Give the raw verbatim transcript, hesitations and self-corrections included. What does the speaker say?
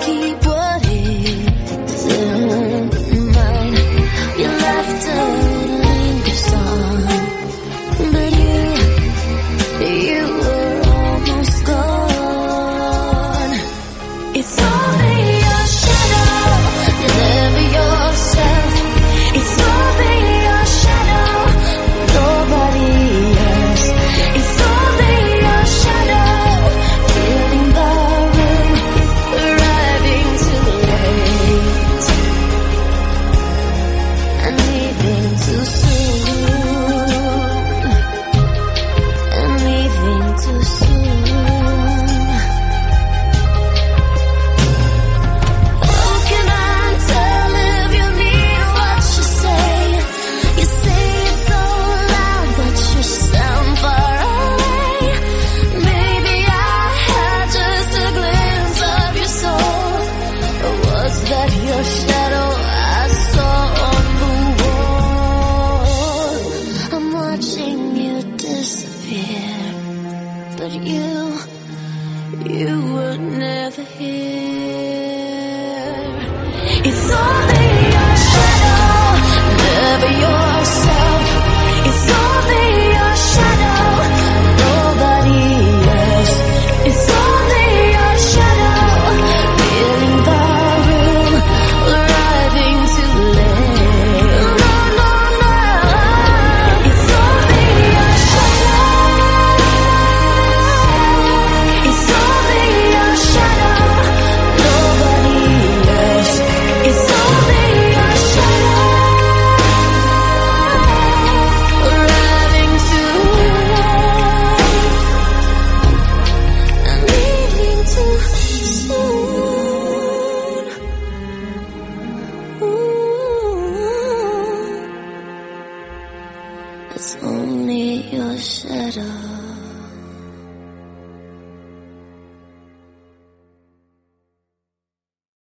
keep what isn't mine. Your laughter lingers on, but you, you were almost gone. It's only your shadow, never yourself. It's only your shadow, nobody else. It's only your shadow, filling the room, arriving too late and leaving too soon, and leaving too soon. How can I tell if you mean what you say? You say it so loud that you sound far away. Maybe I had just a glimpse of your soul, or was that your shadow I saw on the wall? I'm watching you disappear, but you, you were never here. It's only your shadow, never yourself. It's only your shadow, nobody else. It's only your shadow, filling the room, arriving too late. No, no, no. It's only your shadow. It's only your shadow, nobody else. It's only your shadow, arriving too late and leaving too soon. Ooh, it's only your shadow.